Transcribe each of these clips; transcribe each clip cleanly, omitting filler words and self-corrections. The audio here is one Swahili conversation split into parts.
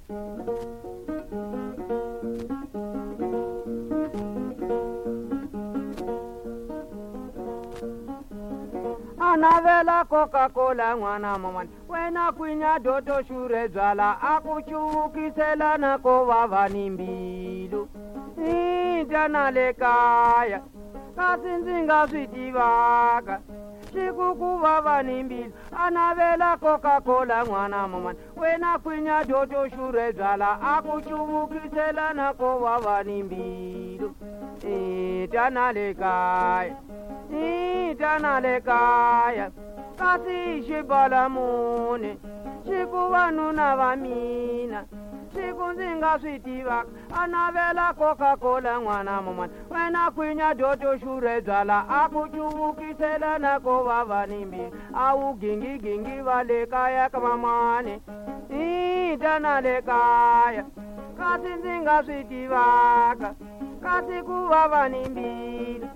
Anavela Coca-Cola mwana mamani wena kwinya doto shure zwala akuchukisela nako vavani mbilu intana lekaya kasinzinga switivaka chikuku vavani mbilu anavela Coca-Cola mwana mamani wena kwinya doto shure zwala akuchukisela nako vavani mbilu intana lekaya intana lekaya kasi xibala mune xiku vanuna va mina xiku ndzi nga swi tivaka a navela Coca-Cola n'wana mamani wena kwinya doto xure byala a ku cuvukisela na ko vava ni mbilu a wu gingigingi va le kaya ka mamani ta na le kaya kasi ndzi nga swi tivaka kasi ku vava ni mbilu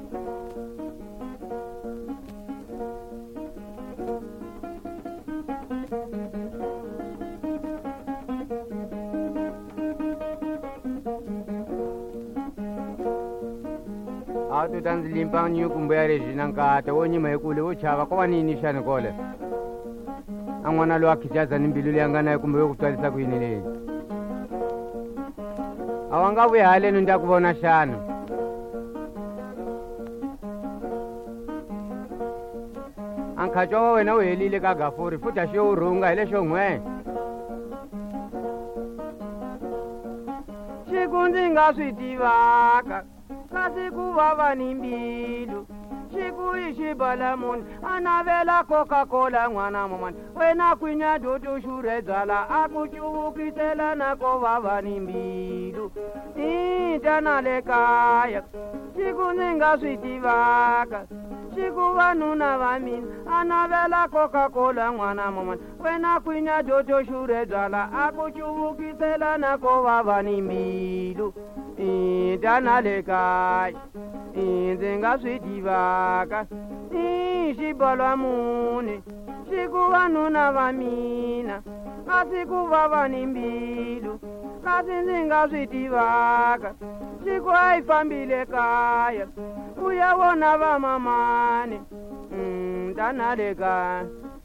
atu tanzi limpa nyukumbu ya rejina nkata wonyima yekule uchava kwa nini shani kole angwana lo akijaza nimbilu liangana yekumbu yokutwalisa kuinile awangavu ya halenu nda kubona shana ankachowa wena uhelile kagafuri futa ashiyo urunga ile shongwe shikunzi nga switivaka kasi ku vava ni mbilu xiku i xibala munhu a navela Coca-Cola n'wana mamani wena kwinya doto xure byala a ku cuvukisela na ko vava ni mbilu ta na le kaya xiku ndzi nga swi tivaka xiku vanuna va mina a navela Coca-Cola n'wana mamani wena kwinya doto xure byala a ku cuvukisela na ko vava ni mbilu ta na le kaya ndzi nga swi tivaka xibolwa mune xiku vanuna va mina kasi ku vava ni mbilu kasi ndzi nga swi tivaka xiku a yi fambile kaya u ya vona va mamani ta na le kaya